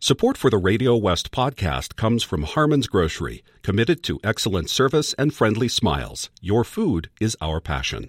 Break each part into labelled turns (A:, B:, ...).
A: Support for the Radio West podcast comes from Harmon's Grocery, committed to excellent service and friendly smiles. Your food is our passion.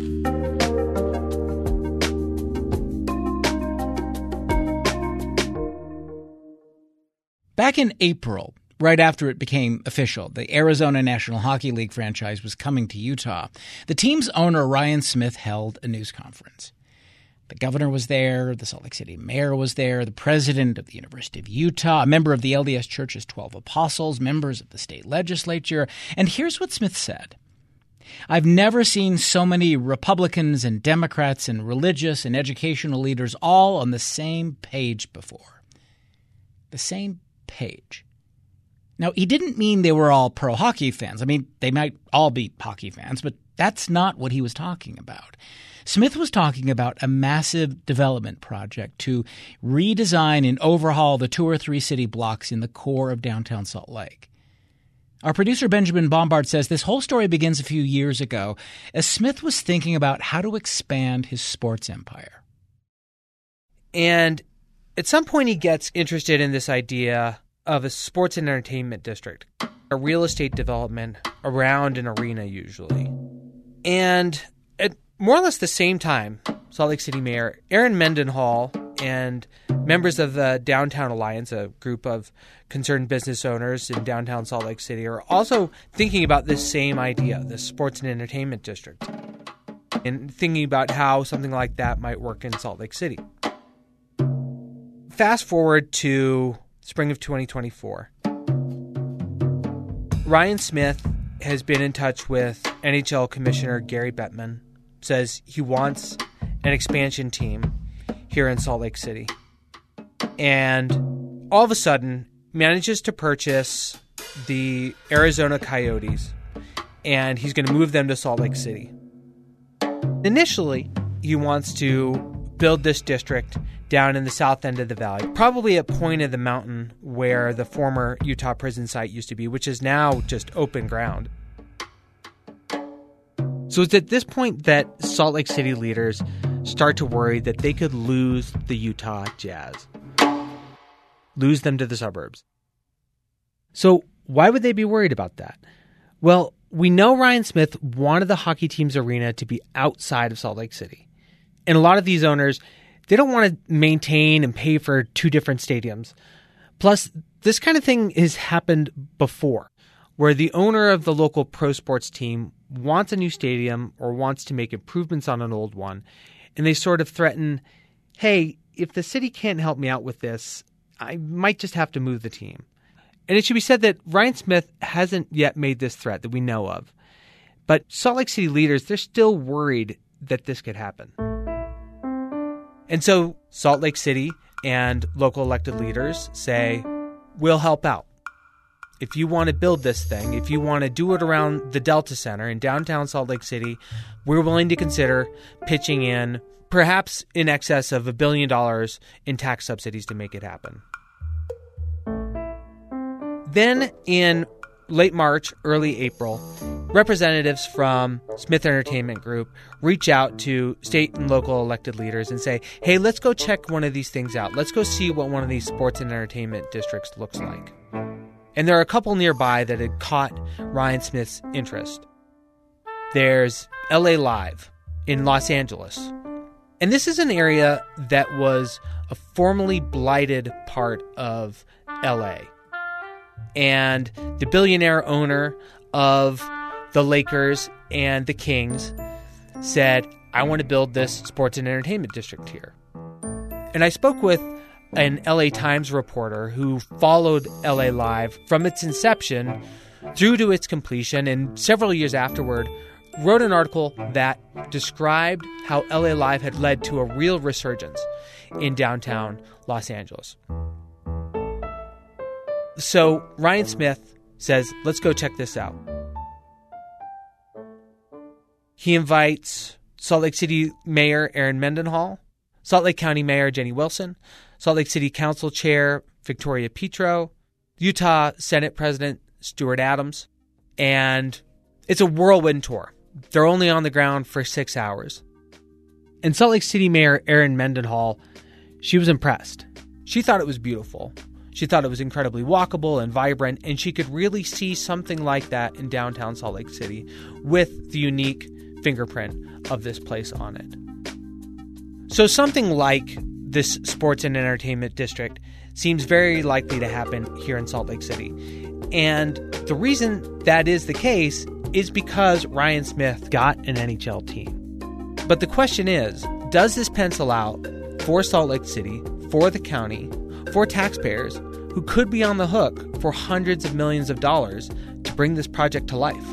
B: Back in April, right after it became official, the Arizona National Hockey League franchise was coming to Utah. The team's owner, Ryan Smith, held a news conference. The governor was there, the Salt Lake City mayor was there, the president of the University of Utah, a member of the LDS Church's 12 Apostles, members of the state legislature. And here's what Smith said. I've never seen so many Republicans and Democrats and religious and educational leaders all on the same page before. The same page. Now, he didn't mean they were all pro-hockey fans. I mean, they might all be hockey fans, but that's not what he was talking about. Smith was talking about a massive development project to redesign and overhaul the 2 or 3 city blocks in the core of downtown Salt Lake. Our producer Benjamin Bombard says this whole story begins a few years ago as Smith was thinking about how to expand his sports empire.
C: And at some point he gets interested in this idea of a sports and entertainment district, a real estate development around an arena usually. And at more or less the same time, Salt Lake City Mayor Aaron Mendenhall and members of the Downtown Alliance, a group of concerned business owners in downtown Salt Lake City, are also thinking about this same idea, this sports and entertainment district, and thinking about how something like that might work in Salt Lake City. Fast forward to spring of 2024. Ryan Smith has been in touch with NHL Commissioner Gary Bettman, says he wants an expansion team here in Salt Lake City. And all of a sudden manages to purchase the Arizona Coyotes, and he's going to move them to Salt Lake City. Initially, he wants to build this district down in the south end of the valley, probably at Point of the Mountain where the former Utah prison site used to be, which is now just open ground. So it's at this point that Salt Lake City leaders start to worry that they could lose the Utah Jazz, lose them to the suburbs. So why would they be worried about that? Well, we know Ryan Smith wanted the hockey team's arena to be outside of Salt Lake City. And a lot of these owners, they don't want to maintain and pay for 2 different stadiums. Plus, this kind of thing has happened before, where the owner of the local pro sports team wants a new stadium or wants to make improvements on an old one, and they sort of threaten, hey, if the city can't help me out with this, I might just have to move the team. And it should be said that Ryan Smith hasn't yet made this threat that we know of. But Salt Lake City leaders, they're still worried that this could happen. And so Salt Lake City and local elected leaders say, we'll help out. If you want to build this thing, if you want to do it around the Delta Center in downtown Salt Lake City, we're willing to consider pitching in perhaps in excess of $1 billion in tax subsidies to make it happen. Then in late March, early April, representatives from Smith Entertainment Group reach out to state and local elected leaders and say, hey, let's go check one of these things out. Let's go see what one of these sports and entertainment districts looks like. And there are a couple nearby that had caught Ryan Smith's interest. There's LA Live in Los Angeles. And this is an area that was a formerly blighted part of LA. And the billionaire owner of the Lakers and the Kings said, I want to build this sports and entertainment district here. And I spoke with an LA Times reporter who followed LA Live from its inception through to its completion, and several years afterward wrote an article that described how LA Live had led to a real resurgence in downtown Los Angeles. So Ryan Smith says, let's go check this out. He invites Salt Lake City Mayor Aaron Mendenhall, Salt Lake County Mayor Jenny Wilson, Salt Lake City Council Chair Victoria Petro, Utah Senate President Stuart Adams, and it's a whirlwind tour. They're only on the ground for 6 hours. And Salt Lake City Mayor Aaron Mendenhall, she was impressed. She thought it was beautiful. She thought it was incredibly walkable and vibrant, and she could really see something like that in downtown Salt Lake City with the unique fingerprint of this place on it. So something like this sports and entertainment district seems very likely to happen here in Salt Lake City. And the reason that is the case is because Ryan Smith got an NHL team. But the question is, does this pencil out for Salt Lake City, for the county, for taxpayers who could be on the hook for hundreds of millions of dollars to bring this project to life?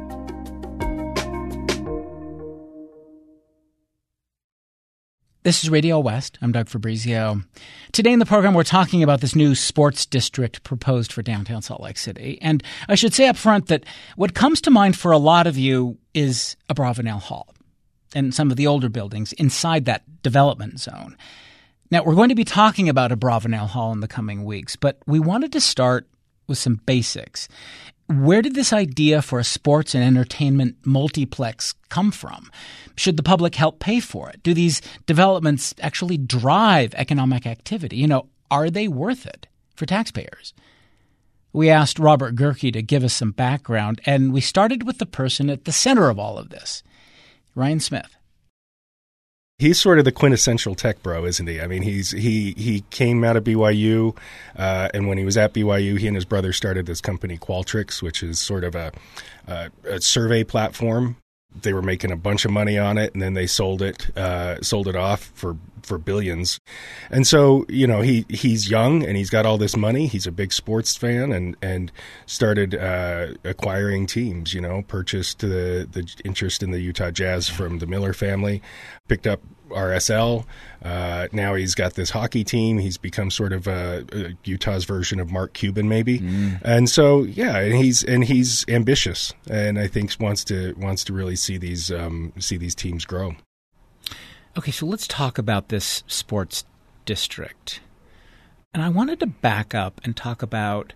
B: This is Radio West. I'm Doug Fabrizio. Today in the program, we're talking about this new sports district proposed for downtown Salt Lake City. And I should say up front that what comes to mind for a lot of you is Abravanel Hall and some of the older buildings inside that development zone. Now, we're going to be talking about Abravanel Hall in the coming weeks, but we wanted to start with some basics. Where did this idea for a sports and entertainment multiplex come from? Should the public help pay for it? Do these developments actually drive economic activity? Are they worth it for taxpayers? We asked Robert Gehrke to give us some background, and we started with the person at the center of all of this, Ryan Smith.
D: He's sort of the quintessential tech bro, isn't he? I mean, he came out of BYU, and when he was at BYU, he and his brother started this company Qualtrics, which is sort of a survey platform. They were making a bunch of money on it, and then they sold it off for billions. And so, he's young and he's got all this money. He's a big sports fan and started acquiring teams. Purchased the interest in the Utah Jazz from the Miller family, picked up RSL. Now he's got this hockey team. He's become sort of Utah's version of Mark Cuban, maybe. And so, and he's ambitious, and I think wants to really see these teams grow.
B: Okay, so let's talk about this sports district. And I wanted to back up and talk about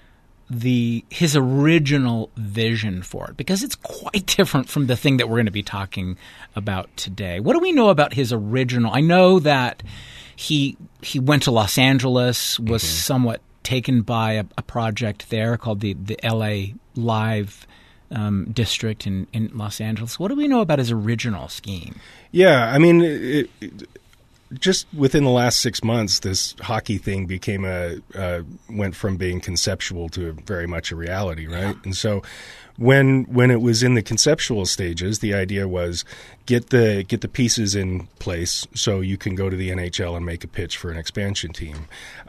B: his original vision for it, because it's quite different from the thing that we're going to be talking about today. What do we know about his original? I know that he went to Los Angeles, was somewhat taken by a project there called the LA Live district in Los Angeles. What do we know about his original scheme?
D: Yeah, I mean, just within the last 6 months, this hockey thing went from being conceptual to very much a reality, right? Yeah. And so when it was in the conceptual stages, the idea was get the pieces in place so you can go to the NHL and make a pitch for an expansion team.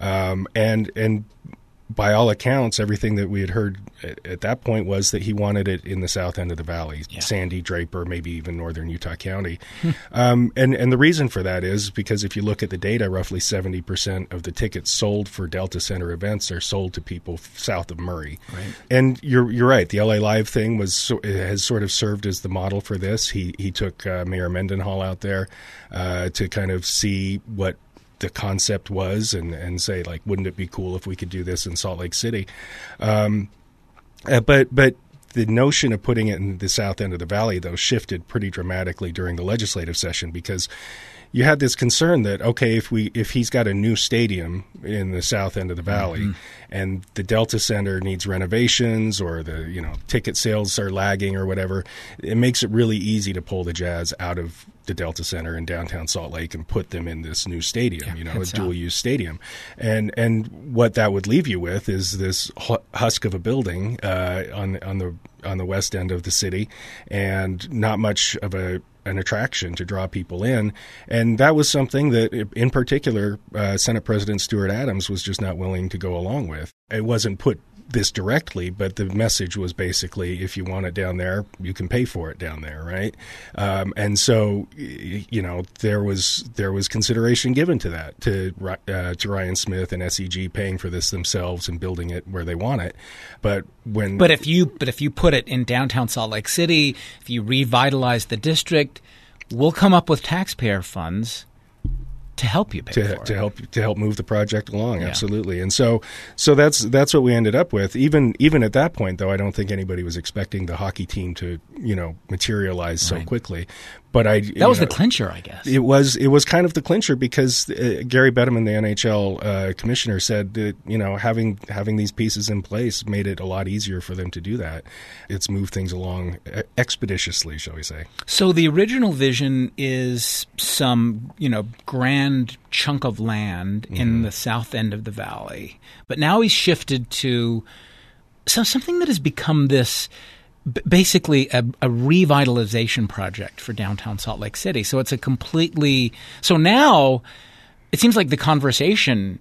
D: And by all accounts, everything that we had heard at that point was that he wanted it in the south end of the valley, Sandy, Draper, maybe even northern Utah County. And the reason for that is because if you look at the data, roughly 70% of the tickets sold for Delta Center events are sold to people south of Murray. Right. And you're right. The LA Live thing has sort of served as the model for this. He took Mayor Mendenhall out there to kind of see what the concept was and say, like, wouldn't it be cool if we could do this in Salt Lake City? But the notion of putting it in the south end of the valley, though, shifted pretty dramatically during the legislative session, because you had this concern that, okay, if he's got a new stadium in the south end of the valley and the Delta Center needs renovations or the ticket sales are lagging or whatever, it makes it really easy to pull the Jazz out of the Delta Center in downtown Salt Lake and put them in this new stadium, a dual-use stadium. And what that would leave you with is this husk of a building on the west end of the city, and not much of an attraction to draw people in. And that was something that, in particular, Senate President Stuart Adams was just not willing to go along with. It wasn't put this directly, but the message was basically, if you want it down there, you can pay for it down there, right? And so, there was consideration given to that, to Ryan Smith and SEG paying for this themselves and building it where they want it. But if you put it in downtown Salt Lake City, if you revitalize the district, we'll come up with taxpayer funds to help you pay for it. To help move the project along, absolutely. And so that's what we ended up with. Even at that point, though, I don't think anybody was expecting the hockey team to materialize so quickly. But
B: that was the clincher, I guess.
D: It was kind of the clincher because Gary Bettman, the NHL commissioner, said that having these pieces in place made it a lot easier for them to do that. It's moved things along expeditiously, shall we say?
B: So the original vision is some grand chunk of land in the south end of the valley, but now he's shifted to something that has become this. Basically a revitalization project for downtown Salt Lake City. So it's so now it seems like the conversation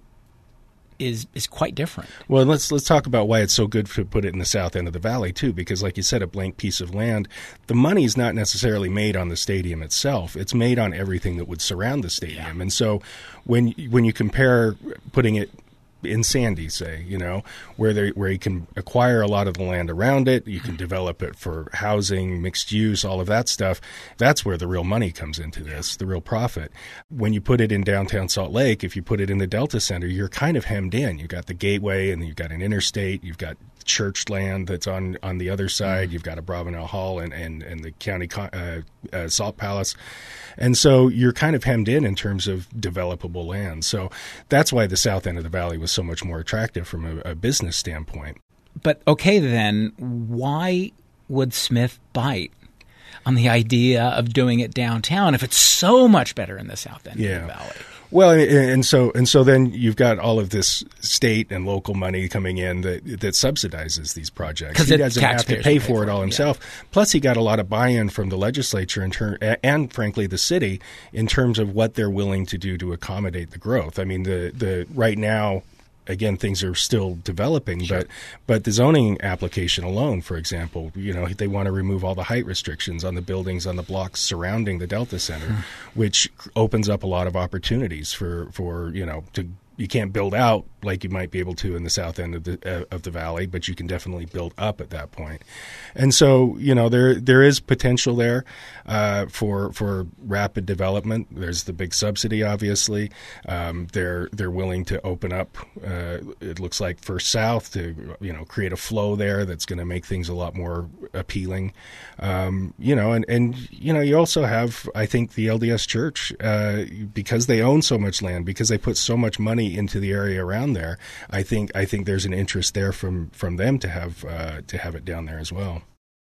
B: is quite different.
D: Well, let's talk about why it's so good to put it in the south end of the valley too, because like you said, a blank piece of land, the money's not necessarily made on the stadium itself. It's made on everything that would surround the stadium. Yeah. And so when you compare putting it in Sandy, say, where you can acquire a lot of the land around it, you can develop it for housing, mixed use, all of that stuff. That's where the real money comes into this, the real profit. When you put it in downtown Salt Lake, if you put it in the Delta Center, you're kind of hemmed in. You've got the gateway, and you've got an interstate, you've got church land that's on the other side, you've got a Bravenel Hall and the county Salt Palace. And so you're kind of hemmed in terms of developable land. So that's why the south end of the valley was so much more attractive from a business standpoint.
B: But okay, then why would Smith bite on the idea of doing it downtown if it's so much better in the south end of the valley?
D: Well, and so then you've got all of this state and local money coming in that subsidizes these projects. He doesn't have to pay for it all himself. Yeah. Plus, he got a lot of buy-in from the legislature and frankly the city in terms of what they're willing to do to accommodate the growth. I mean, the right now. Again, things are still developing, sure. but the zoning application alone, for example, they want to remove all the height restrictions on the buildings on the blocks surrounding the Delta Center, which opens up a lot of opportunities for you can't build out like you might be able to in the south end of the valley, but you can definitely build up at that point. And so, there is potential there for rapid development. There's the big subsidy, obviously. They're willing to open up. It looks like First South to create a flow there that's going to make things a lot more appealing. And you also have, I think, the LDS Church because they own so much land, because they put so much money into the area around there. I think there's an interest there from them to have it down there as well.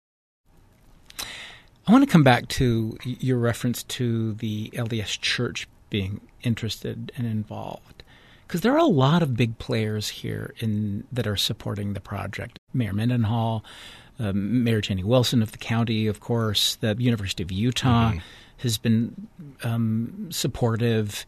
B: I want to come back to your reference to the LDS Church being interested and involved, because there are a lot of big players here that are supporting the project. Mayor Mendenhall, Mayor Jenny Wilson of the county, of course, the University of Utah has been supportive,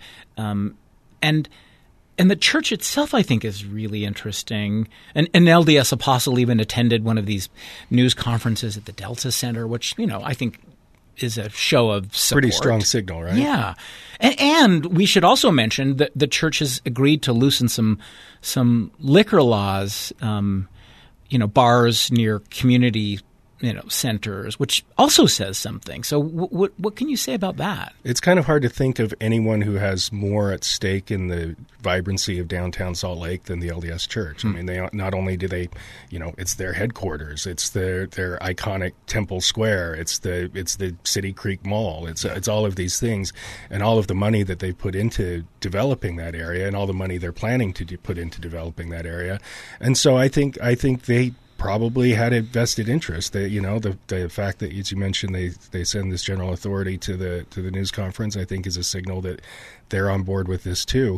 B: and the church itself, I think, is really interesting. And LDS Apostle even attended one of these news conferences at the Delta Center, which, I think is a show of support.
D: Pretty strong signal, right?
B: Yeah. And we should also mention that the church has agreed to loosen some liquor laws, bars near community centers, which also says something. So what can you say about that?
D: It's kind of hard to think of anyone who has more at stake in the vibrancy of downtown Salt Lake than the LDS Church. I mean, they not only do they, it's their headquarters, it's their iconic Temple Square, it's the City Creek Mall, it's all of these things, and all of the money that they put into developing that area, and all the money they're planning to put into developing that area. And so I think they probably had a vested interest. The fact that, as you mentioned, they send this general authority to the news conference, I think, is a signal that they're on board with this too.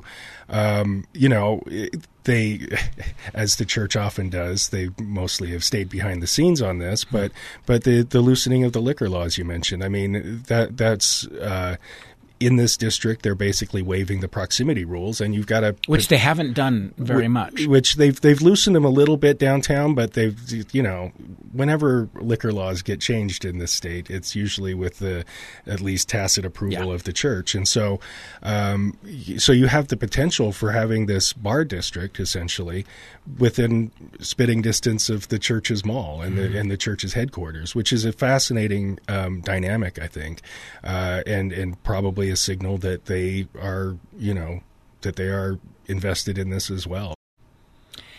D: They, as the church often does, they mostly have stayed behind the scenes on this. But the loosening of the liquor laws you mentioned, I mean, that's. In this district, they're basically waiving the proximity rules, and you've got to
B: which they haven't done very much.
D: Which they've loosened them a little bit downtown, but they've whenever liquor laws get changed in this state, it's usually with the at least tacit approval of the church, and so you have the potential for having this bar district essentially within spitting distance of the church's mall and the church's headquarters, which is a fascinating dynamic, I think, and probably a signal that they are invested in this as well.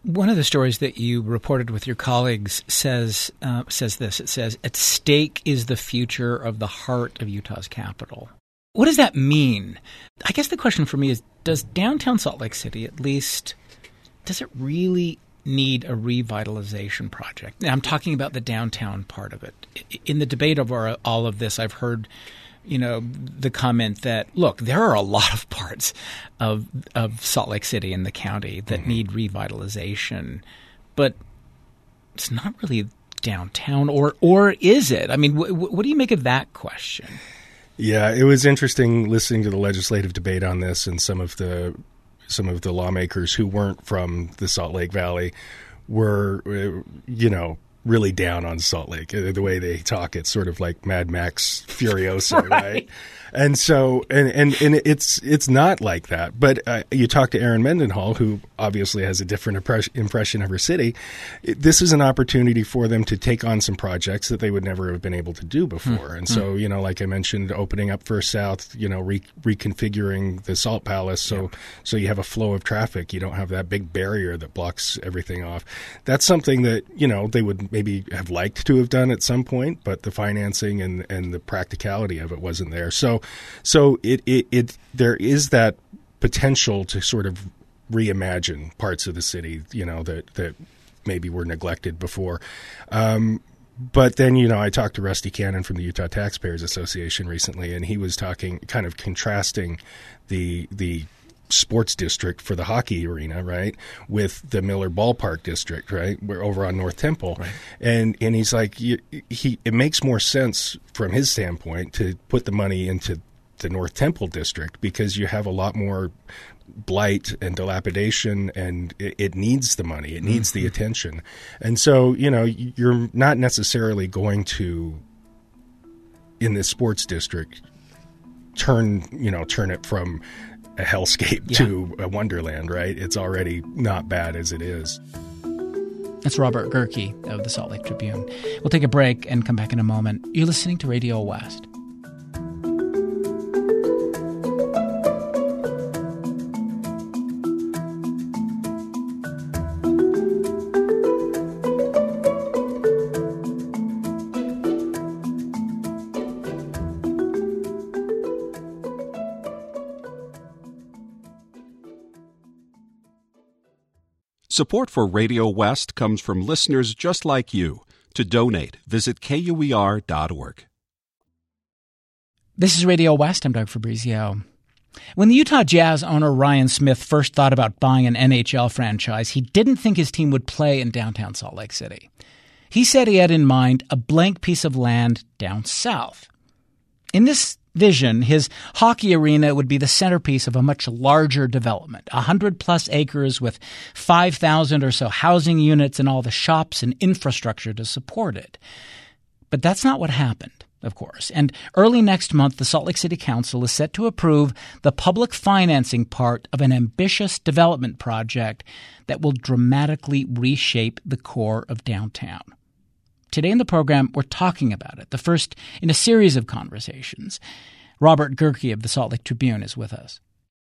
B: One of the stories that you reported with your colleagues says this. It says, "At stake is the future of the heart of Utah's capital." What does that mean? I guess the question for me is, does downtown Salt Lake City, at least, does it really need a revitalization project? Now, I'm talking about the downtown part of it. In the debate over all of this, I've heard the comment that, look, there are a lot of parts of Salt Lake City and the county that need revitalization, but it's not really downtown, or is it? I mean, what do you make of that question?
D: Yeah, it was interesting listening to the legislative debate on this, and some of the lawmakers who weren't from the Salt Lake Valley were, really down on Salt Lake. The way they talk, it's sort of like Mad Max Furiosa, right? And so, and it's not like that. But you talk to Erin Mendenhall, who obviously has a different impression of her city. This is an opportunity for them to take on some projects that they would never have been able to do before. And so, like I mentioned, opening up First South, reconfiguring the Salt Palace so you have a flow of traffic. You don't have that big barrier that blocks everything off. That's something that, they would maybe have liked to have done at some point, but the financing and the practicality of it wasn't there. So there is that potential to sort of reimagine parts of the city, that maybe were neglected before. But then, I talked to Rusty Cannon from the Utah Taxpayers Association recently, and he was talking, kind of contrasting the sports district for the hockey arena, right, with the Miller Ballpark district, right, we're over on North Temple. Right. And he's like, it makes more sense from his standpoint to put the money into the North Temple district because you have a lot more blight and dilapidation, and it needs the money. It needs the attention. And so, you're not necessarily going to, in this sports district, turn it from a hellscape to a wonderland, right? It's already not bad as it is.
B: That's Robert Gehrke of the Salt Lake Tribune. We'll take a break and come back in a moment. You're listening to Radio West.
A: Support for Radio West comes from listeners just like you. To donate, visit KUER.org.
B: This is Radio West. I'm Doug Fabrizio. When the Utah Jazz owner Ryan Smith first thought about buying an NHL franchise, he didn't think his team would play in downtown Salt Lake City. He said he had in mind a blank piece of land down south. In this vision, his hockey arena would be the centerpiece of a much larger development, 100-plus acres with 5,000 or so housing units and all the shops and infrastructure to support it. But that's not what happened, of course. And early next month, the Salt Lake City Council is set to approve the public financing part of an ambitious development project that will dramatically reshape the core of downtown. Today in the program, we're talking about it, the first in a series of conversations. Robert Gehrke of the Salt Lake Tribune is with us.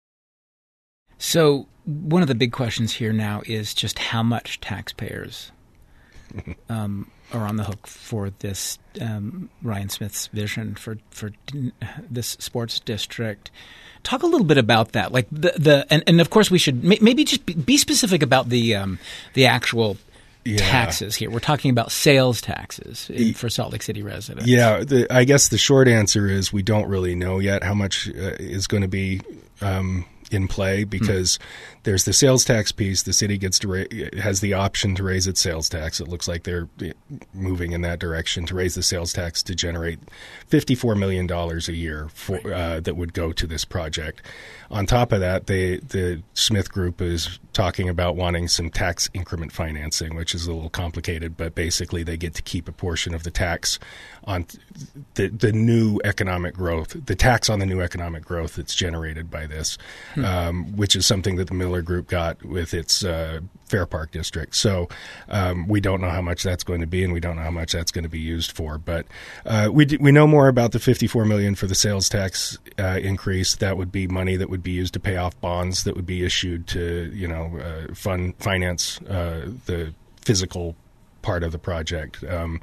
B: So one of the big questions here now is just how much taxpayers are on the hook for this Ryan Smith's vision for this sports district. Talk a little bit about that, like and of course we should maybe just be specific about the actual taxes here. We're talking about sales taxes for Salt Lake City residents. Yeah,
D: I guess the short answer is we don't really know yet how much is going to be in play because there's the sales tax piece. The city gets to has the option to raise its sales tax. It looks like they're moving in that direction to raise the sales tax to generate $54 million a year for that would go to this project. On top of that, the Smith Group is talking about wanting some tax increment financing, which is a little complicated, but basically they get to keep a portion of the tax on the new economic growth, the tax on the new economic growth that's generated by this. which is something that the Miller Group got with its Fair Park district. So we don't know how much that's going to be, and we don't know how much that's going to be used for. But we know more about the $54 million for the sales tax increase. That would be money that would be used to pay off bonds that would be issued to finance the physical part of the project.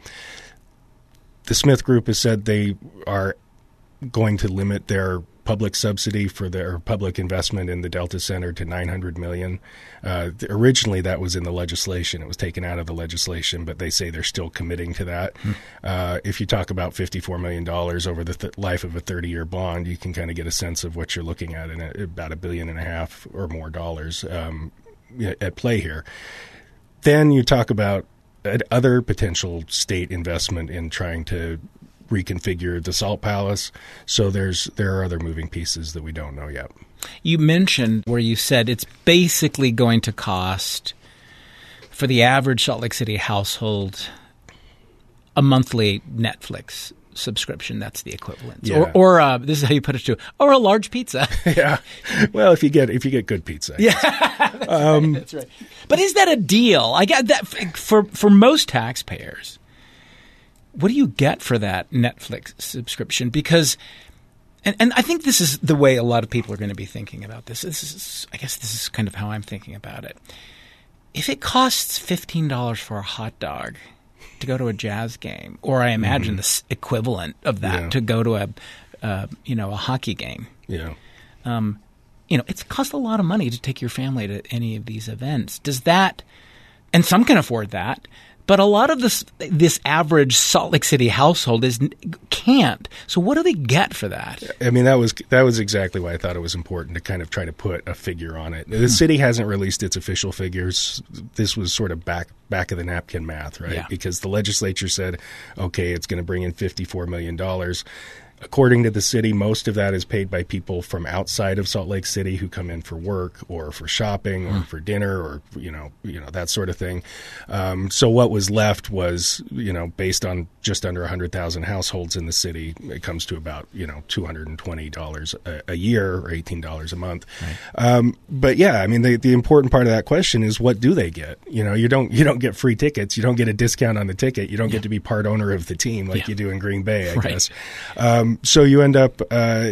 D: The Smith Group has said they are going to limit their public subsidy for their public investment in the Delta Center to $900 million. Originally, that was in the legislation. It was taken out of the legislation, but they say they're still committing to that. If you talk about $54 million over the life of a 30-year bond, you can kind of get a sense of what you're looking at in about $1.5 billion or more dollars at play here. Then you talk about other potential state investment in trying to reconfigure the Salt Palace. So there are other moving pieces that we don't know yet.
B: You mentioned where you said it's basically going to cost, for the average Salt Lake City household, a monthly Netflix subscription. That's the equivalent.
D: Yeah.
B: Or this is how you put it too, or a large pizza.
D: Yeah. Well, if you get good pizza.
B: Yeah. That's right. But is that a deal? I get that for most taxpayers. What do you get for that Netflix subscription? Because, and I think this is the way a lot of people are going to be thinking about this. I guess this is kind of how I'm thinking about it. If it costs $15 for a hot dog to go to a Jazz game, or I imagine the equivalent of that to go to a hockey game.
D: Yeah.
B: It's cost a lot of money to take your family to any of these events. Does that, and some can afford that, but a lot of this average Salt Lake City household can't. So what do they get for that?
D: I mean, that was exactly why I thought it was important to kind of try to put a figure on it. The city hasn't released its official figures. This was sort of back of the napkin math, right?
B: Yeah.
D: Because the legislature said, okay, it's going to bring in $54 million. According to the city, most of that is paid by people from outside of Salt Lake City who come in for work or for shopping or for dinner or that sort of thing. So what was left was based on just under 100,000 households in the city, it comes to about $220 a year or $18 a month. Right. But yeah, I mean the important part of that question is, what do they get? You don't get free tickets, you don't get a discount on the ticket, you don't get to be part owner of the team like you do in Green Bay, I guess. So you end up,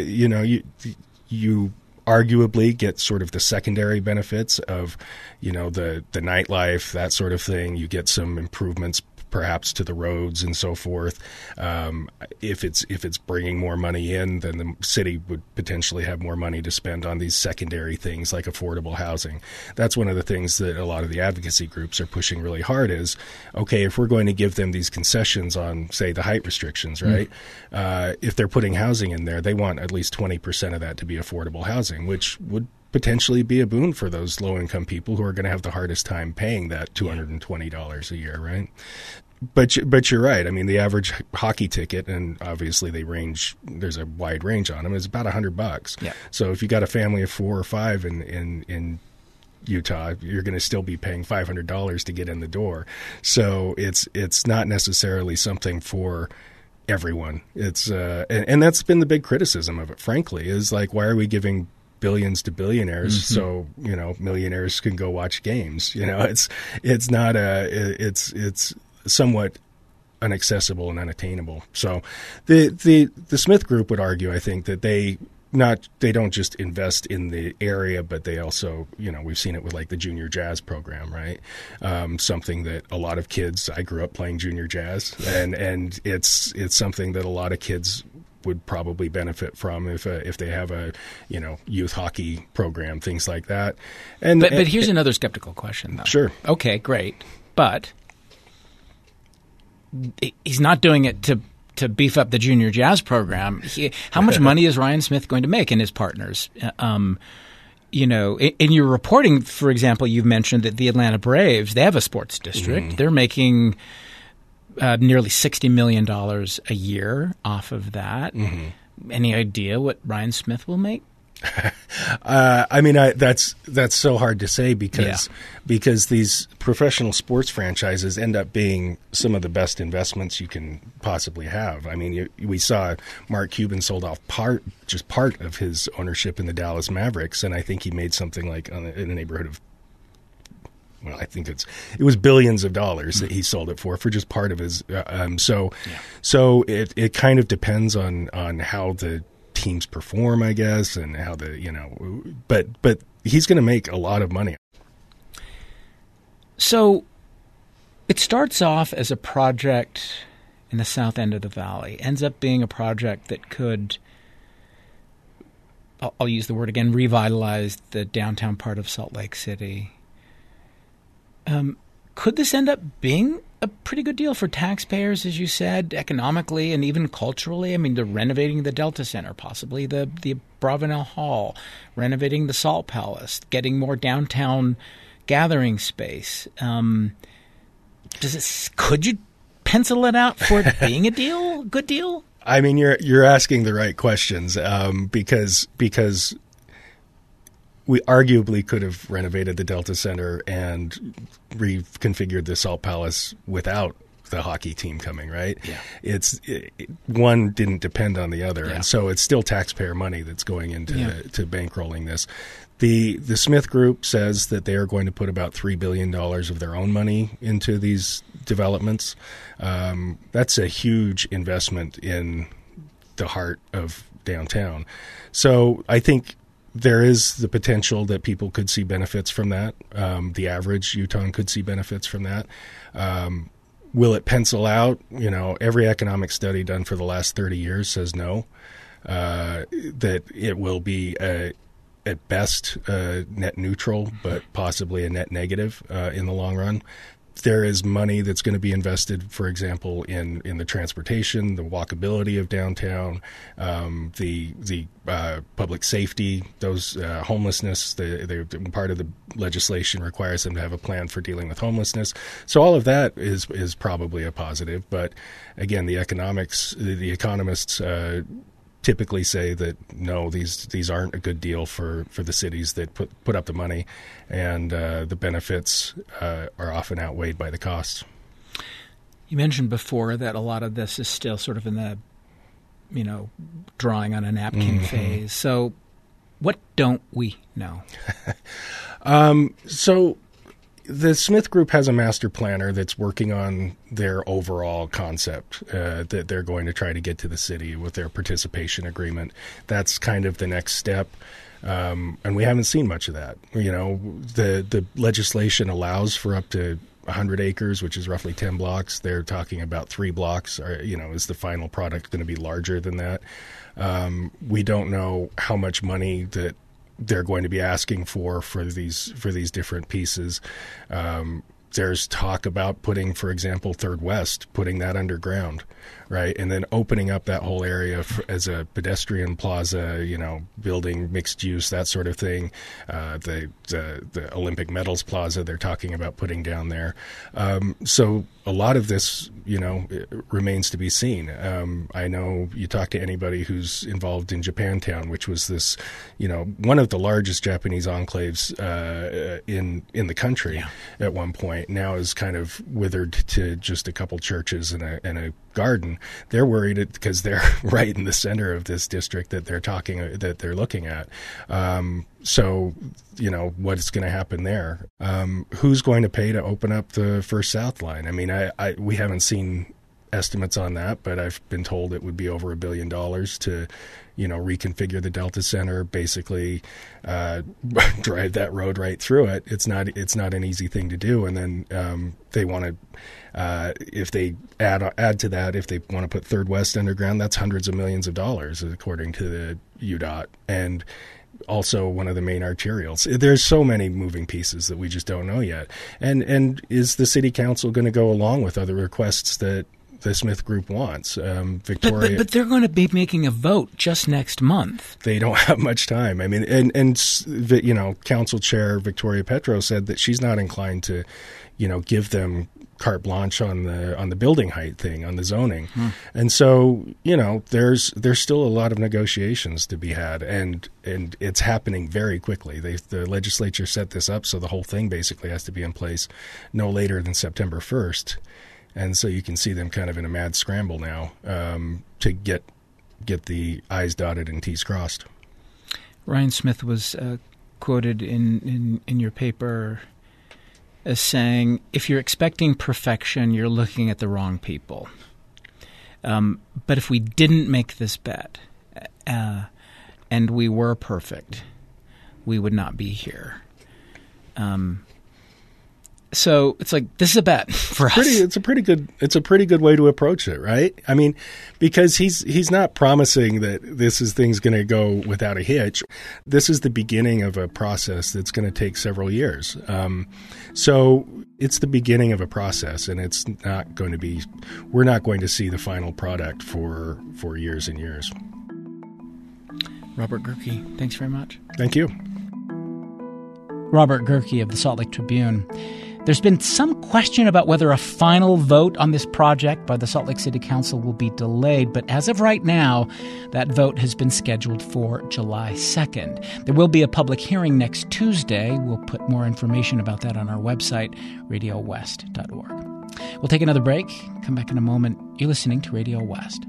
D: you arguably get sort of the secondary benefits of, the nightlife, that sort of thing. You get some improvements perhaps to the roads and so forth. If it's bringing more money in, then the city would potentially have more money to spend on these secondary things like affordable housing. That's one of the things that a lot of the advocacy groups are pushing really hard is, okay, if we're going to give them these concessions on, say, the height restrictions, right? If they're putting housing in there, they want at least 20% of that to be affordable housing, which would potentially be a boon for those low-income people who are going to have the hardest time paying that $220 a year, right? But you're right. I mean, the average hockey ticket, and obviously there's a wide range on them, is about $100.
B: Yeah.
D: So if you got a family of 4 or 5 in Utah, you're going to still be paying $500 to get in the door. So it's not necessarily something for everyone. It's and that's been the big criticism of it, frankly, is like, why are we giving billions to billionaires so millionaires can go watch games? It's not it's somewhat inaccessible and unattainable. So the Smith Group would argue, I think, that they don't just invest in the area, but they also, we've seen it with like the junior jazz program, right? Something that a lot of kids, I grew up playing junior jazz, and it's something that a lot of kids would probably benefit from if they have a youth hockey program, things like that. But
B: here's another skeptical question, though.
D: Sure.
B: Okay, great, but he's not doing it to beef up the junior jazz program. How much money is Ryan Smith going to make and his partners? In your reporting, for example, you've mentioned that the Atlanta Braves, they have a sports district. They're making nearly $60 million a year off of that. Any idea what Ryan Smith will make?
D: That's so hard to say because these professional sports franchises end up being some of the best investments you can possibly have. I mean, we saw Mark Cuban sold off part of his ownership in the Dallas Mavericks, and I think he made something like in the neighborhood of, well, I think it was billions of dollars that he sold it for just part of his. So it kind of depends on how the teams perform, I guess, and how but he's going to make a lot of money.
B: So it starts off as a project in the south end of the valley, ends up being a project that could, I'll use the word again, revitalize the downtown part of Salt Lake City. Could this end up being a pretty good deal for taxpayers, as you said, economically and even culturally? I mean, they're renovating the Delta Center, possibly the Bravenel Hall, renovating the Salt Palace, getting more downtown gathering space. Could you pencil it out for it being a good deal?
D: I mean, you're asking the right questions because we arguably could have renovated the Delta Center and reconfigured the Salt Palace without the hockey team coming, right? Yeah. One didn't depend on the other, and so it's still taxpayer money that's going into to bankrolling this. The Smith Group says that they are going to put about $3 billion of their own money into these developments. That's a huge investment in the heart of downtown. So I think there is the potential that people could see benefits from that. The average Utahn could see benefits from that. Will it pencil out? Every economic study done for the last 30 years says no, that it will be at best net neutral, but possibly a net negative in the long run. There is money that's going to be invested, for example, in the transportation, the walkability of downtown, the public safety, those homelessness. Part of the legislation requires them to have a plan for dealing with homelessness. So all of that is probably a positive. But again, the economists typically say that no, these aren't a good deal for the cities that put up the money, and the benefits are often outweighed by the costs.
B: You mentioned before that a lot of this is still sort of in the, drawing on a napkin phase. So what don't we know?
D: So the Smith Group has a master planner that's working on their overall concept that they're going to try to get to the city with their participation agreement. That's kind of the next step. And we haven't seen much of that. The legislation allows for up to 100 acres, which is roughly 10 blocks. They're talking about 3 blocks. Is the final product going to be larger than that? We don't know how much money that they're going to be asking for these different pieces. There's talk about putting, for example, Third West, putting that underground, right? And then opening up that whole area as a pedestrian plaza, building mixed use, that sort of thing. The Olympic Metals Plaza, they're talking about putting down there. So a lot of this, remains to be seen. I know you talk to anybody who's involved in Japantown, which was this, one of the largest Japanese enclaves in the country at one point. Now is kind of withered to just a couple churches and a garden. They're worried because they're right in the center of this district that they're looking at. So, what's going to happen there? Who's going to pay to open up the First South line? I mean, we haven't seen estimates on that, but I've been told it would be over $1 billion to, reconfigure the Delta Center, basically drive that road right through it. It's not an easy thing to do. And then they want to, if they add to that, if they want to put Third West underground, that's hundreds of millions of dollars, according to the UDOT. And also one of the main arterials. There's so many moving pieces that we just don't know yet. And is the city council going to go along with other requests that the Smith Group wants. Victoria,
B: but they're going to be making a vote just next month.
D: They don't have much time. I mean, and Council Chair Victoria Petro said that she's not inclined to, give them carte blanche on the building height thing, on the zoning. And so, there's still a lot of negotiations to be had, and it's happening very quickly. The legislature set this up so the whole thing basically has to be in place no later than September 1st. And so you can see them kind of in a mad scramble now to get the I's dotted and T's crossed.
B: Ryan Smith was quoted in your paper as saying, if you're expecting perfection, you're looking at the wrong people. But if we didn't make this bet and we were perfect, we would not be here. So it's like, this is a bet for us.
D: It's a pretty good way to approach it, right? I mean, because he's not promising that thing's going to go without a hitch. This is the beginning of a process that's going to take several years. So it's the beginning of a process, and it's not going to be. We're not going to see the final product for years and years.
B: Robert Gehrke, thanks very much.
D: Thank you.
B: Robert Gehrke of the Salt Lake Tribune. There's been some question about whether a final vote on this project by the Salt Lake City Council will be delayed, but as of right now, that vote has been scheduled for July 2nd. There will be a public hearing next Tuesday. We'll put more information about that on our website, radiowest.org. We'll take another break. Come back in a moment. You're listening to Radio West.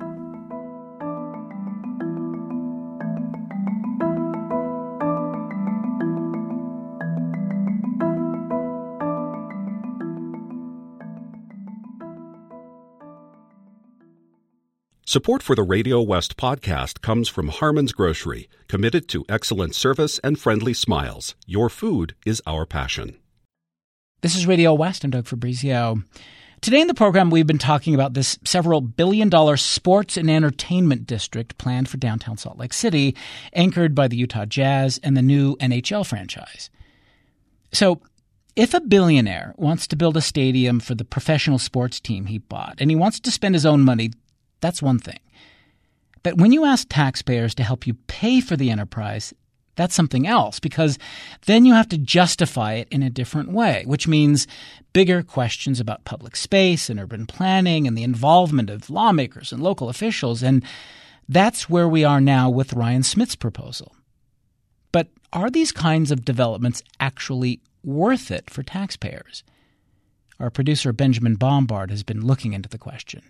A: Support for the Radio West podcast comes from Harmon's Grocery, committed to excellent service and friendly smiles. Your food is our passion.
B: This is Radio West. I'm Doug Fabrizio. Today in the program, we've been talking about this several billion-dollar sports and entertainment district planned for downtown Salt Lake City, anchored by the Utah Jazz and the new NHL franchise. So, if a billionaire wants to build a stadium for the professional sports team he bought, and he wants to spend his own money, that's one thing. But when you ask taxpayers to help you pay for the enterprise, that's something else, because then you have to justify it in a different way, which means bigger questions about public space and urban planning and the involvement of lawmakers and local officials. And that's where we are now with Ryan Smith's proposal. But are these kinds of developments actually worth it for taxpayers? Our producer, Benjamin Bombard, has been looking into the question.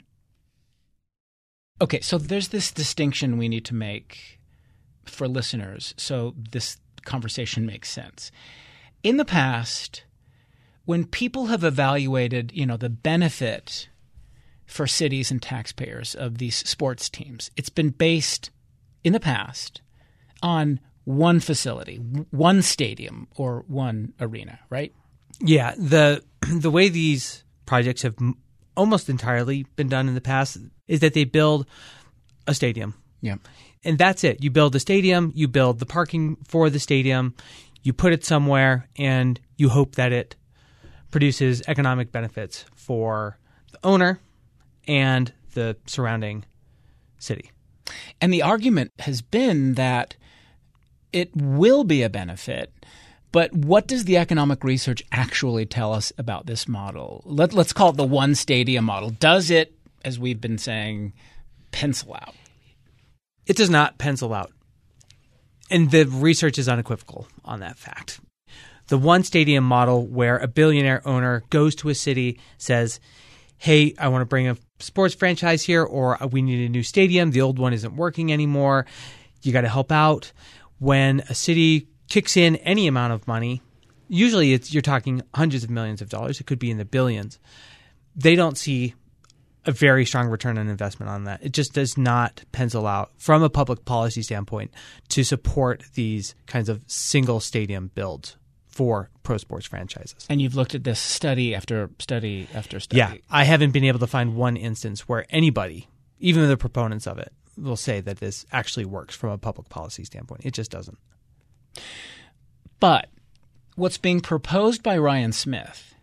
B: Okay, so there's this distinction we need to make for listeners so this conversation makes sense. In the past, when people have evaluated, the benefit for cities and taxpayers of these sports teams, it's been based in the past on one facility, one stadium, or one arena, right?
C: Yeah, the way these projects have almost entirely been done in the past is that they build a stadium.
B: Yeah.
C: And that's it. You build the stadium, you build the parking for the stadium, you put it somewhere, and you hope that it produces economic benefits for the owner and the surrounding city.
B: And the argument has been that it will be a benefit, but what does the economic research actually tell us about this model? Let's call it the one stadium model. Does it, as we've been saying, pencil out?
C: It does not pencil out. And the research is unequivocal on that fact. The one stadium model where a billionaire owner goes to a city, says, hey, I want to bring a sports franchise here, or we need a new stadium. The old one isn't working anymore. You got to help out. When a city kicks in any amount of money, usually you're talking hundreds of millions of dollars. It could be in the billions. They don't see a very strong return on investment on that. It just does not pencil out from a public policy standpoint to support these kinds of single stadium builds for pro sports franchises.
B: And you've looked at this study after study after study.
C: Yeah, I haven't been able to find one instance where anybody, even the proponents of it, will say that this actually works from a public policy standpoint. It just doesn't.
B: But what's being proposed by Ryan Smith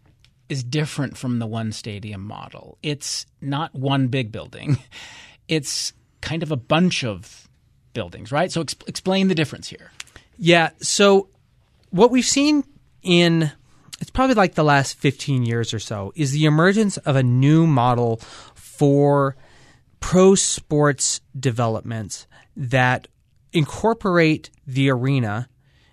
B: is different from the one stadium model. It's not one big building. It's kind of a bunch of buildings, right? So explain the difference here.
C: Yeah. So what we've seen it's probably like the last 15 years or so, is the emergence of a new model for pro sports developments that incorporate the arena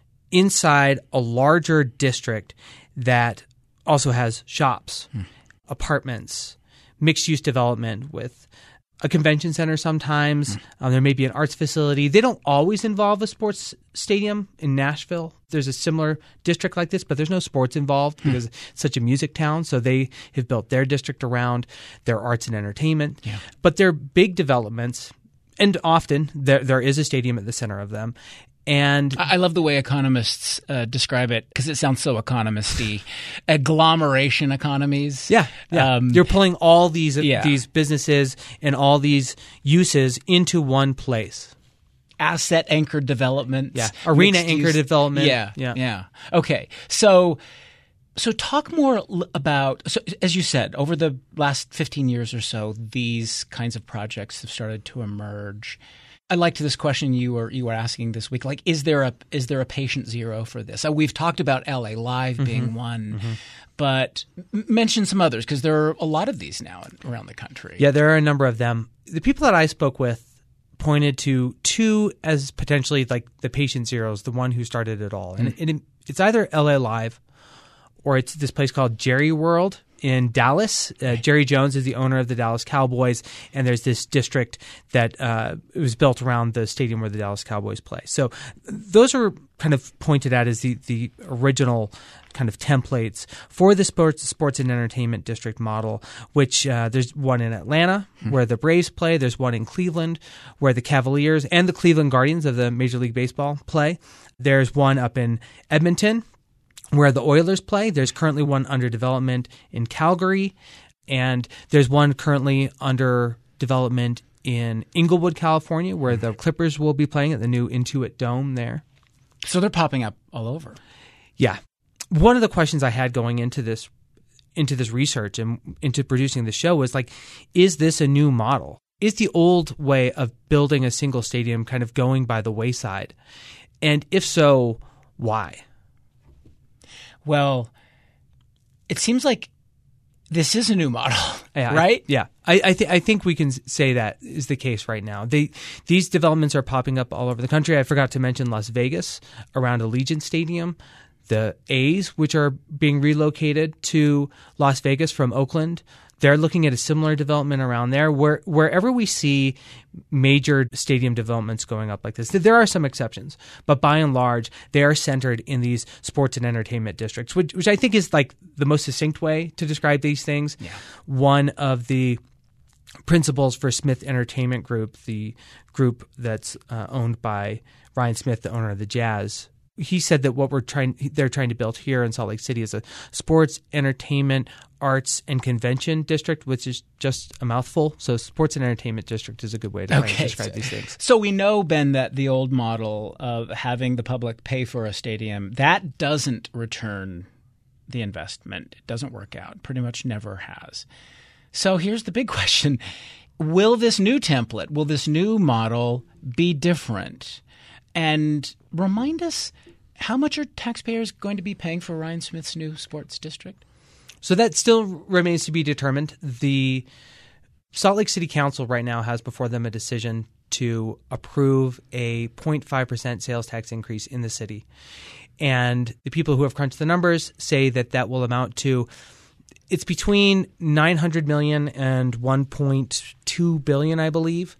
C: inside a larger district that also has shops, apartments, mixed-use development with a convention center sometimes. There may be an arts facility. They don't always involve a sports stadium. In Nashville, there's a similar district like this, but there's no sports involved because it's such a music town. So they have built their district around their arts and entertainment. Yeah. But they're big developments, and often there is a stadium at the center of them. And
B: I love the way economists describe it because it sounds so economist-y. Agglomeration economies.
C: Yeah. You're pulling all these businesses and all these uses into one place.
B: Asset-anchored developments.
C: Yeah. Arena-anchored development.
B: Yeah. Okay. So talk more about, so as you said, over the last 15 years or so, these kinds of projects have started to emerge. I liked this question you were asking this week. Like, is there a patient zero for this? We've talked about LA Live being one, but mention some others because there are a lot of these now around the country.
C: Yeah, there are a number of them. The people that I spoke with pointed to two as potentially like the patient zeros, the one who started it all. And it's either LA Live or it's this place called Jerry World in Dallas. Jerry Jones is the owner of the Dallas Cowboys, and there's this district that it was built around the stadium where the Dallas Cowboys play. So those are kind of pointed at as the original kind of templates for the sports and entertainment district model, which there's one in Atlanta where the Braves play. There's one in Cleveland where the Cavaliers and the Cleveland Guardians of the Major League Baseball play. There's one up in Edmonton where the Oilers play. There's currently one under development in Calgary, and there's one currently under development in Inglewood, California, where the Clippers will be playing at the new Intuit Dome there.
B: So they're popping up all over.
C: Yeah. One of the questions I had going into this research and into producing the show was like, is this a new model? Is the old way of building a single stadium kind of going by the wayside? And if so, why?
B: Well, it seems like this is a new model, right?
C: I think we can say that is the case right now. These developments are popping up all over the country. I forgot to mention Las Vegas around Allegiant Stadium, the A's, which are being relocated to Las Vegas from Oakland. They're looking at a similar development around there. Wherever we see major stadium developments going up like this, there are some exceptions, but by and large, they are centered in these sports and entertainment districts, which I think is like the most succinct way to describe these things. Yeah. One of the principles for Smith Entertainment Group, the group that's owned by Ryan Smith, the owner of the Jazz, he said that what they're trying to build here in Salt Lake City is a sports, entertainment, arts, and convention district, which is just a mouthful. So sports and entertainment district is a good way to describe these things.
B: So we know, Ben, that the old model of having the public pay for a stadium, that doesn't return the investment. It doesn't work out. Pretty much never has. So here's the big question. Will this new template, will this new model be different? And remind us, how much are taxpayers going to be paying for Ryan Smith's new sports district?
C: So that still remains to be determined. The Salt Lake City Council right now has before them a decision to approve a 0.5% sales tax increase in the city. And the people who have crunched the numbers say that will amount to, it's between $900 million and $1.2 billion, I believe.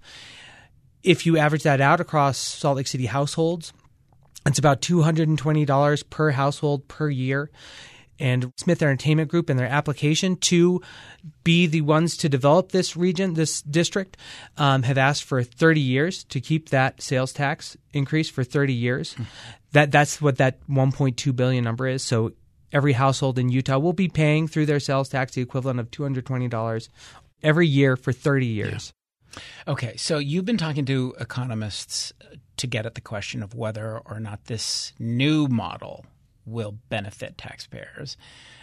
C: If you average that out across Salt Lake City households, it's about $220 per household per year. And Smith Entertainment Group and their application to be the ones to develop this region, this district, have asked for 30 years to keep that sales tax increase for 30 years. That's what that $1.2 billion number is. So every household in Utah will be paying through their sales tax the equivalent of $220 every year for 30 years.
B: Yeah. Okay, so you've been talking to economists to get at the question of whether or not this new model will benefit taxpayers.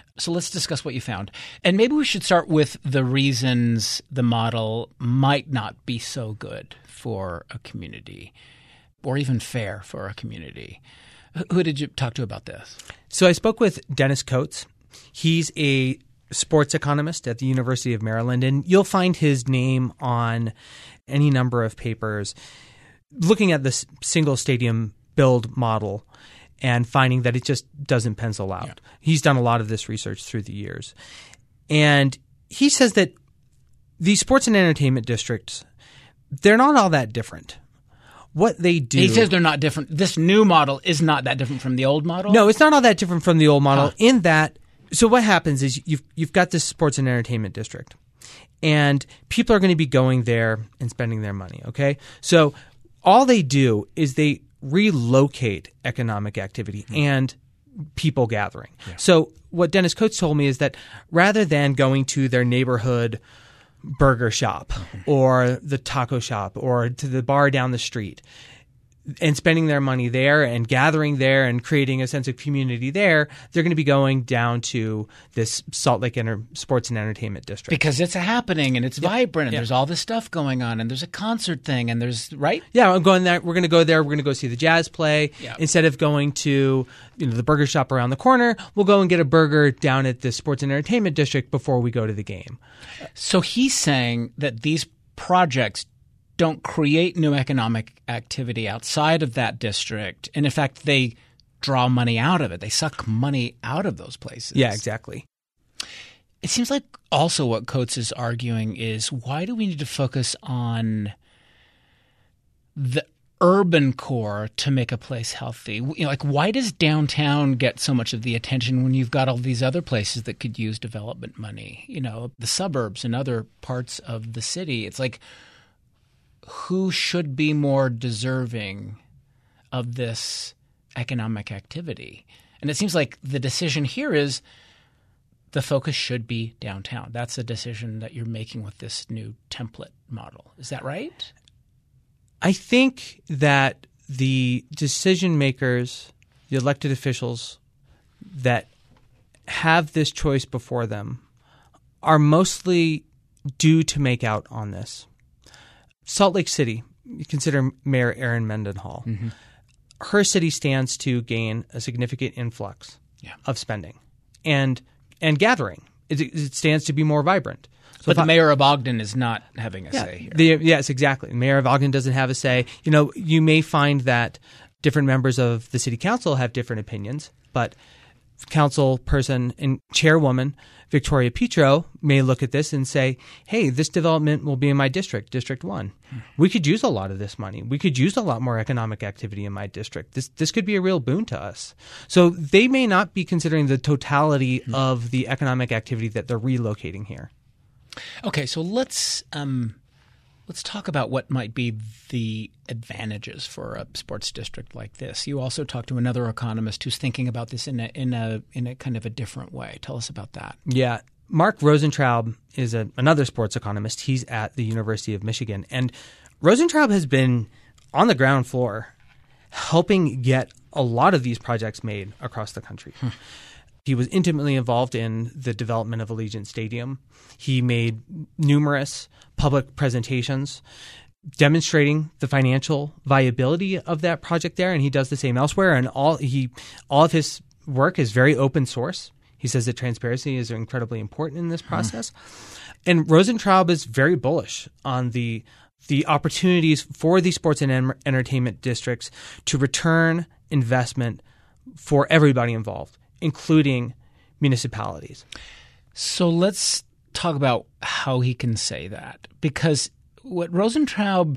B: So let's discuss what you found. And maybe we should start with the reasons the model might not be so good for a community or even fair for a community. Who did you talk to about this?
C: So I spoke with Dennis Coates. He's a sports economist at the University of Maryland, and you'll find his name on any number of papers looking at this single stadium build model and finding that it just doesn't pencil out. Yeah. He's done a lot of this research through the years. And he says that these sports and entertainment districts, they're not all that different. What they do—
B: He says they're not different. This new model is not that different from the old model?
C: No, it's not all that different from the old model in that— so what happens is you've got this sports and entertainment district, and people are going to be going there and spending their money, okay? So all they do is they relocate economic activity and people gathering. Yeah. So what Dennis Coates told me is that rather than going to their neighborhood burger shop or the taco shop or to the bar down the street and spending their money there and gathering there and creating a sense of community there, they're going to be going down to this Salt Lake Sports and Entertainment District.
B: Because it's happening and it's vibrant and there's all this stuff going on and there's a concert thing and there's— right?
C: Yeah, I'm going there. We're going to go there. We're going to go see the Jazz play. Yeah. Instead of going to the burger shop around the corner, we'll go and get a burger down at the Sports and Entertainment District before we go to the game.
B: So he's saying that these projects don't create new economic activity outside of that district. And in fact, they draw money out of it. They suck money out of those places.
C: Yeah, exactly.
B: It seems like also what Coates is arguing is, why do we need to focus on the urban core to make a place healthy? Like, why does downtown get so much of the attention when you've got all these other places that could use development money? The suburbs and other parts of the city. It's like, who should be more deserving of this economic activity? And it seems like the decision here is the focus should be downtown. That's a decision that you're making with this new template model. Is that right?
C: I think that the decision makers, the elected officials that have this choice before them, are mostly due to make out on this. Salt Lake City, you consider Mayor Erin Mendenhall. Mm-hmm. Her city stands to gain a significant influx of spending and gathering. It stands to be more vibrant. So
B: but the mayor of Ogden is not having a say here.
C: Yes, exactly. The mayor of Ogden doesn't have a say. You may find that different members of the city council have different opinions, but council person and chairwoman Victoria Petro may look at this and say, hey, this development will be in my district, District 1. We could use a lot of this money. We could use a lot more economic activity in my district. This could be a real boon to us. So they may not be considering the totality of the economic activity that they're relocating here.
B: Okay, so let's talk about what might be the advantages for a sports district like this. You also talked to another economist who's thinking about this in a kind of a different way. Tell us about that.
C: Yeah. Mark Rosentraub is another sports economist. He's at the University of Michigan. And Rosentraub has been on the ground floor helping get a lot of these projects made across the country. He was intimately involved in the development of Allegiant Stadium. He made numerous public presentations demonstrating the financial viability of that project there, and he does the same elsewhere. And all of his work is very open source. He says that transparency is incredibly important in this process. And Rosentraub is very bullish on the opportunities for these sports and entertainment districts to return investment for everybody involved, including municipalities.
B: So let's talk about how he can say that, because what Rosentraub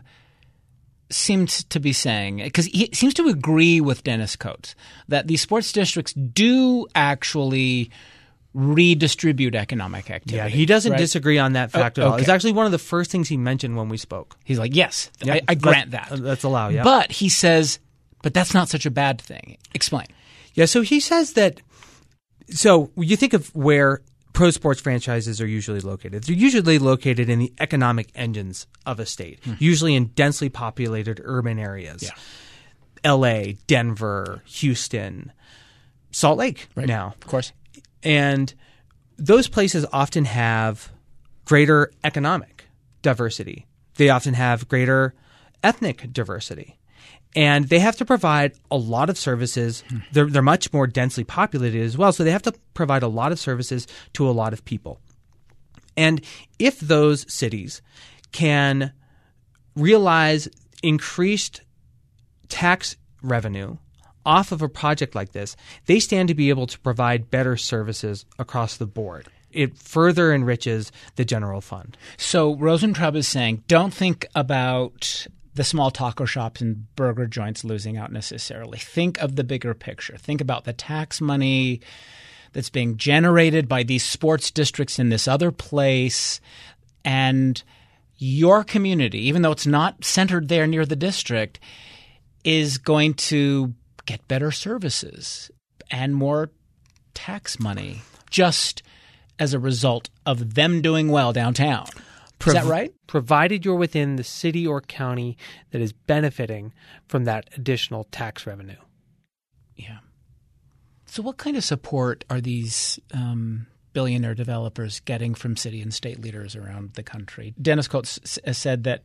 B: seems to be saying, because he seems to agree with Dennis Coates, that these sports districts do actually redistribute economic activity.
C: Yeah, he doesn't disagree on that fact at all. It's actually one of the first things he mentioned when we spoke.
B: He's like, yes, I grant that.
C: Let's allow, yeah.
B: But he says, but that's not such a bad thing. Explain.
C: Yeah, so he says that, so you think of where pro sports franchises are usually located. They're usually located in the economic engines of a state, usually in densely populated urban areas. Yeah. LA, Denver, Houston, Salt Lake now.
B: Of course.
C: And those places often have greater economic diversity. They often have greater ethnic diversity. And they have to provide a lot of services. They're much more densely populated as well, so they have to provide a lot of services to a lot of people. And if those cities can realize increased tax revenue off of a project like this, they stand to be able to provide better services across the board. It further enriches the general fund.
B: So Rosentraub is saying, don't think about the small taco shops and burger joints losing out necessarily. Think of the bigger picture. Think about the tax money that's being generated by these sports districts in this other place, and your community, even though it's not centered there near the district, is going to get better services and more tax money just as a result of them doing well downtown. Is that right?
C: Provided you're within the city or county that is benefiting from that additional tax revenue.
B: Yeah. So what kind of support are these billionaire developers getting from city and state leaders around the country? Dennis Coates said that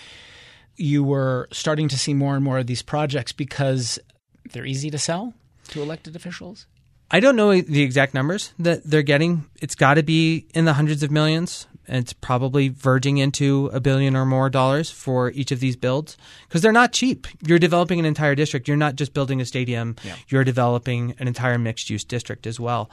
B: you were starting to see more and more of these projects because they're easy to sell to elected officials?
C: I don't know the exact numbers that they're getting. It's got to be in the hundreds of millions. And it's probably verging into $1 billion or more for each of these builds because they're not cheap. You're developing an entire district. You're not just building a stadium. Yeah. You're developing an entire mixed-use district as well.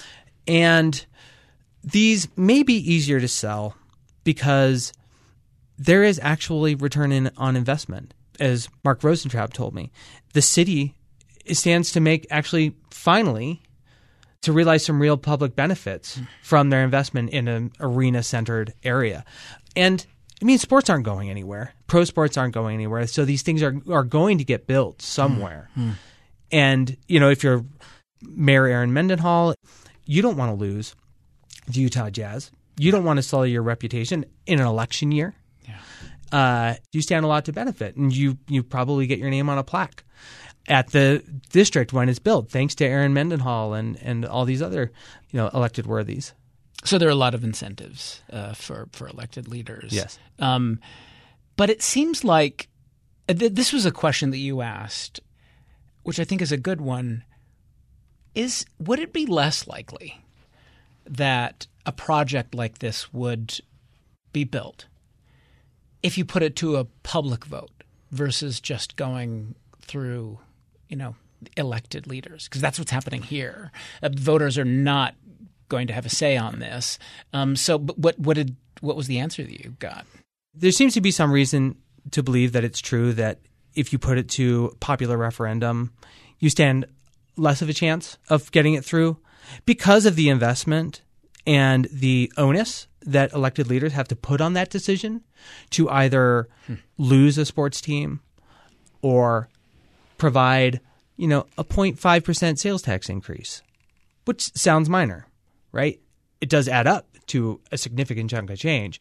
C: And these may be easier to sell because there is actually return on investment. As Mark Rosentraub told me, the city stands to make actually finally to realize some real public benefits from their investment in an arena-centered area. And, I mean, sports aren't going anywhere. Pro sports aren't going anywhere. So these things are going to get built somewhere. And, you know, if you're Mayor Aaron Mendenhall, you don't want to lose the Utah Jazz. You don't want to sully your reputation in an election year. You stand a lot to benefit, and you probably get your name on a plaque at the district when it's built, thanks to Aaron Mendenhall and all these other, elected worthies.
B: So there are a lot of incentives for elected leaders.
C: Yes.
B: But it seems like this was a question that you asked, which I think is a good one. Would it be less likely that a project like this would be built if you put it to a public vote versus just going through elected leaders? Because that's what's happening here. Voters are not going to have a say on this. But what was the answer that you got?
C: There seems to be some reason to believe that it's true that if you put it to popular referendum, you stand less of a chance of getting it through because of the investment and the onus that elected leaders have to put on that decision to either lose a sports team or provide, a 0.5% sales tax increase, which sounds minor, right? It does add up to a significant chunk of change.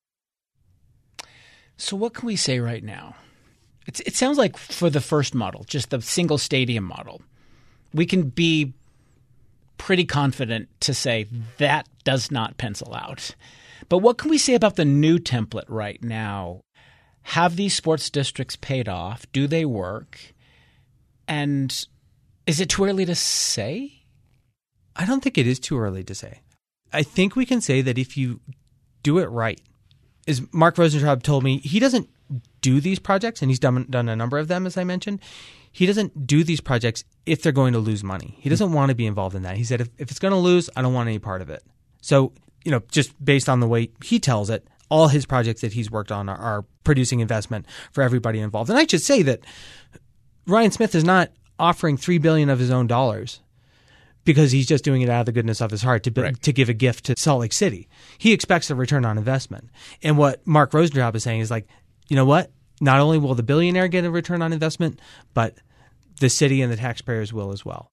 B: So what can we say right now? It sounds like for the first model, just the single stadium model, we can be pretty confident to say that does not pencil out. But what can we say about the new template right now? Have these sports districts paid off? Do they work? And is it too early to say?
C: I don't think it is too early to say. I think we can say that if you do it right, as Mark Rosentraub told me, he doesn't do these projects, and he's done a number of them, as I mentioned. He doesn't do these projects if they're going to lose money. He doesn't want to be involved in that. He said, if it's going to lose, I don't want any part of it. So, just based on the way he tells it, all his projects that he's worked on are producing investment for everybody involved. And I should say that Ryan Smith is not offering $3 billion of his own dollars because he's just doing it out of the goodness of his heart to give a gift to Salt Lake City. He expects a return on investment. And what Mark Rosentraub is saying is like, you know what? Not only will the billionaire get a return on investment, but the city and the taxpayers will as well.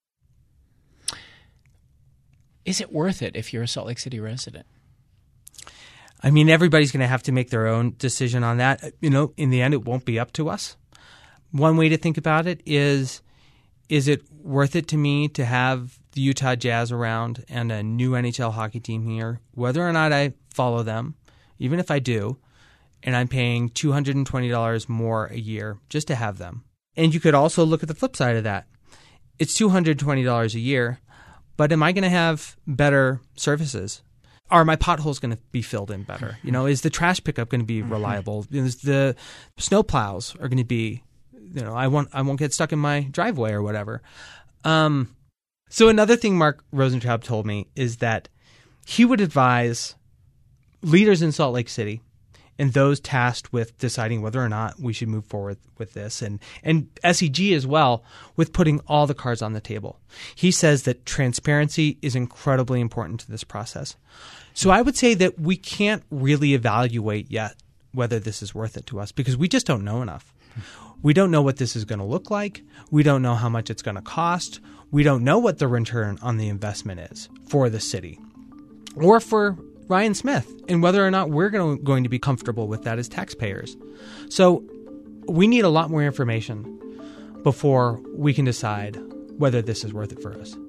B: Is it worth it if you're a Salt Lake City resident?
C: I mean, everybody's going to have to make their own decision on that. In the end, it won't be up to us. One way to think about it is it worth it to me to have the Utah Jazz around and a new NHL hockey team here, whether or not I follow them, even if I do, and I'm paying $220 more a year just to have them. And you could also look at the flip side of that. It's $220 a year, but am I going to have better services? Are my potholes going to be filled in better? Is the trash pickup going to be reliable? Is the snow plows are going to be, I won't get stuck in my driveway or whatever. So another thing Mark Rosentraub told me is that he would advise leaders in Salt Lake City and those tasked with deciding whether or not we should move forward with this, and SEG as well, with putting all the cards on the table. He says that transparency is incredibly important to this process. So I would say that we can't really evaluate yet whether this is worth it to us because we just don't know enough. We don't know what this is going to look like. We don't know how much it's going to cost. We don't know what the return on the investment is for the city or for Ryan Smith, and whether or not we're going to be comfortable with that as taxpayers. So we need a lot more information before we can decide whether this is worth it for us.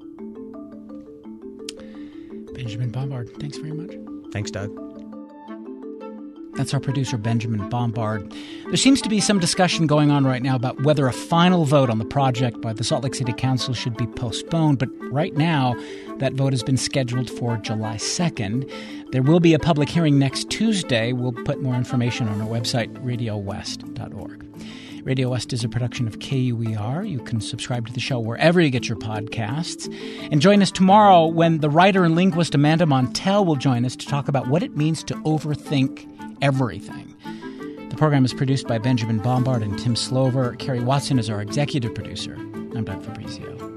B: Benjamin Bombard, thanks very much.
C: Thanks, Doug.
B: That's our producer, Benjamin Bombard. There seems to be some discussion going on right now about whether a final vote on the project by the Salt Lake City Council should be postponed. But right now, that vote has been scheduled for July 2nd. There will be a public hearing next Tuesday. We'll put more information on our website, radiowest.org. Radio West is a production of KUER. You can subscribe to the show wherever you get your podcasts. And join us tomorrow when the writer and linguist Amanda Montell will join us to talk about what it means to overthink everything. The program is produced by Benjamin Bombard and Tim Slover. Carrie Watson is our executive producer. I'm Doug Fabrizio.